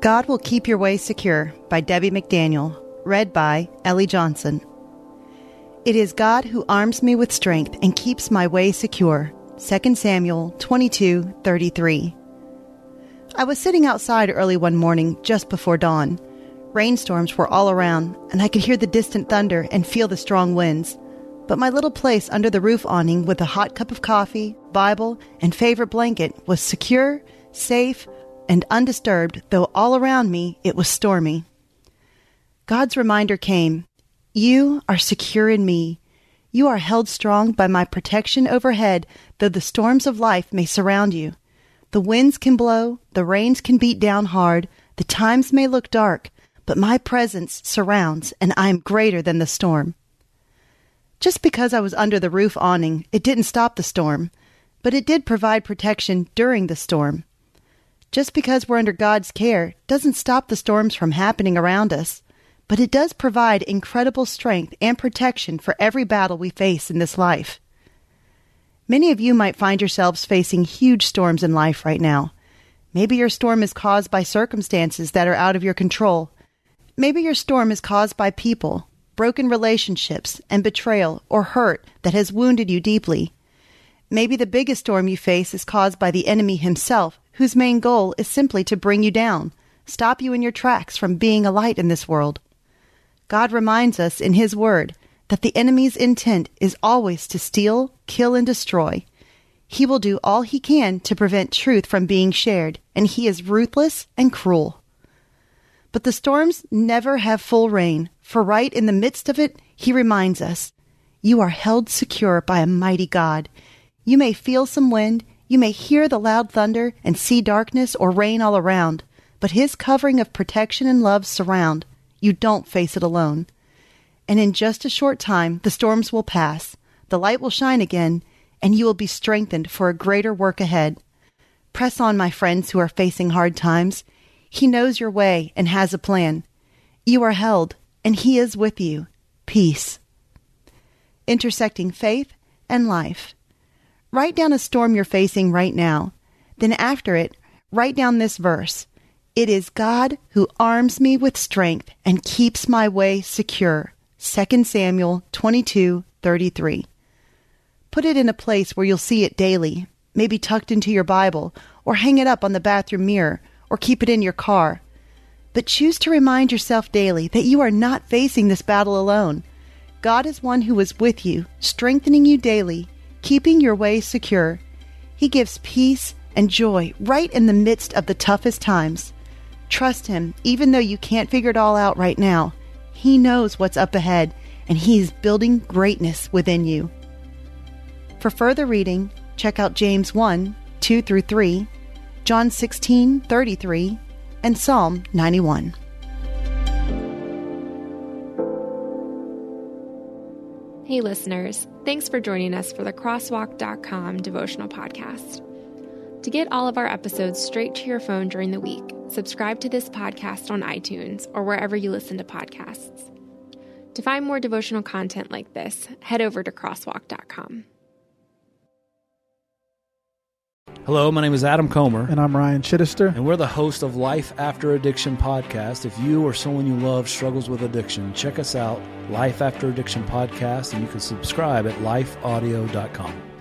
God Will Keep Your Way Secure by Debbie McDaniel, read by Ellie Johnson. It is God who arms me with strength and keeps my way secure. 2 Samuel 22:33. I was sitting outside early one morning just before dawn. Rainstorms were all around, and I could hear the distant thunder and feel the strong winds. But my little place under the roof awning with a hot cup of coffee, Bible, and favorite blanket was secure, safe, and undisturbed, though all around me it was stormy. God's reminder came, "You are secure in me. You are held strong by my protection overhead, though the storms of life may surround you. The winds can blow, the rains can beat down hard, the times may look dark, but my presence surrounds, and I am greater than the storm." Just because I was under the roof awning, it didn't stop the storm, but it did provide protection during the storm. Just because we're under God's care doesn't stop the storms from happening around us, but it does provide incredible strength and protection for every battle we face in this life. Many of you might find yourselves facing huge storms in life right now. Maybe your storm is caused by circumstances that are out of your control. Maybe your storm is caused by people, broken relationships, and betrayal or hurt that has wounded you deeply. Maybe the biggest storm you face is caused by the enemy himself, whose main goal is simply to bring you down, stop you in your tracks from being a light in this world. God reminds us in His Word that the enemy's intent is always to steal, kill, and destroy. He will do all he can to prevent truth from being shared, and he is ruthless and cruel. But the storms never have full reign, for right in the midst of it, He reminds us, "You are held secure by a mighty God." You may feel some wind, you may hear the loud thunder and see darkness or rain all around, but His covering of protection and love surround. You don't face it alone. And in just a short time, the storms will pass, the light will shine again, and you will be strengthened for a greater work ahead. Press on, my friends who are facing hard times. He knows your way and has a plan. You are held, and He is with you. Peace. Intersecting faith and life. Write down a storm you're facing right now. Then after it, write down this verse. It is God who arms me with strength and keeps my way secure. 2 Samuel 22:33. Put it in a place where you'll see it daily, maybe tucked into your Bible, or hang it up on the bathroom mirror, or keep it in your car. But choose to remind yourself daily that you are not facing this battle alone. God is one who is with you, strengthening you daily, keeping your way secure. He gives peace and joy right in the midst of the toughest times. Trust Him, even though you can't figure it all out right now. He knows what's up ahead, and He is building greatness within you. For further reading, check out James 1:2-3, John 16:33, and Psalm 91. Hey listeners, thanks for joining us for the Crosswalk.com devotional podcast. To get all of our episodes straight to your phone during the week, subscribe to this podcast on iTunes or wherever you listen to podcasts. To find more devotional content like this, head over to Crosswalk.com. Hello, my name is Adam Comer. And I'm Ryan Chittister. And we're the host of Life After Addiction podcast. If you or someone you love struggles with addiction, check us out, Life After Addiction podcast, and you can subscribe at lifeaudio.com.